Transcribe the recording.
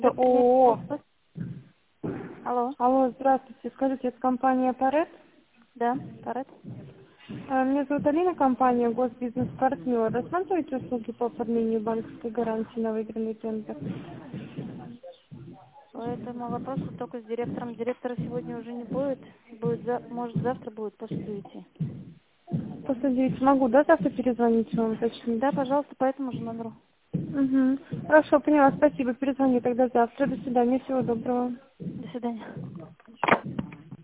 Это Вы принять ООО. вопрос? Алло, Алло, здравствуйте. Скажите, это компания Парет? да, Парет. Меня зовут Алина, компания Госбизнес-партнер. Рассматриваете услуги по оформлению банковской гарантии на выигранный тендер? По этому вопросу только с директором. Директора сегодня уже не будет. Будет может, завтра будет после 9. После 9 могу, да, завтра перезвонить вам, уточнить? Да, пожалуйста, по этому же номеру. Угу. Хорошо, поняла, спасибо. Перезвоню тогда завтра. До свидания, всего доброго. До свидания.